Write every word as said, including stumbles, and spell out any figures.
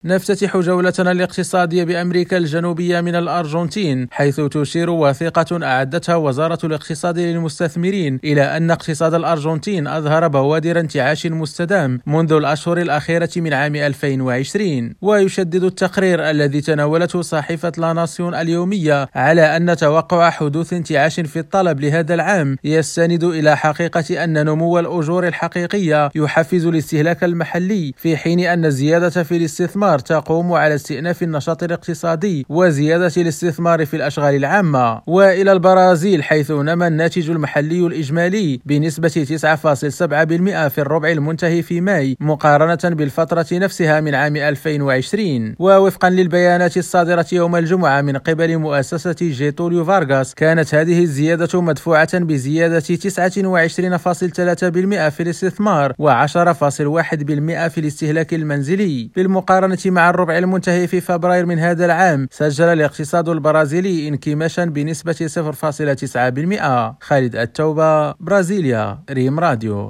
نفتتح جولتنا الاقتصادية بأمريكا الجنوبية من الأرجنتين، حيث تشير وثيقة أعدتها وزارة الاقتصاد للمستثمرين إلى أن اقتصاد الأرجنتين أظهر بوادر انتعاش مستدام منذ الأشهر الأخيرة من عام ألفين وعشرين. ويشدد التقرير الذي تناولته صحيفة لا ناسيون اليومية على أن توقع حدوث انتعاش في الطلب لهذا العام يستند إلى حقيقة أن نمو الأجور الحقيقية يحفز الاستهلاك المحلي، في حين أن الزيادة في الاستثمار تقوم على استئناف النشاط الاقتصادي وزيادة الاستثمار في الأشغال العامة. وإلى البرازيل، حيث نما الناتج المحلي الإجمالي بنسبة تسعة فاصلة سبعة بالمئة في الربع المنتهي في ماي مقارنة بالفترة نفسها من عام ألفين وعشرين. ووفقا للبيانات الصادرة يوم الجمعة من قبل مؤسسة جيتوليو فارغاس، كانت هذه الزيادة مدفوعة بزيادة تسعة وعشرين فاصلة ثلاثة بالمئة في الاستثمار وعشرة فاصلة واحد بالمئة في الاستهلاك المنزلي. بالمقارنة مع الربع المنتهي في فبراير من هذا العام، سجل الاقتصاد البرازيلي انكماشا بنسبة صفر فاصلة تسعة بالمئة. خالد التوبة، برازيليا، ريم راديو.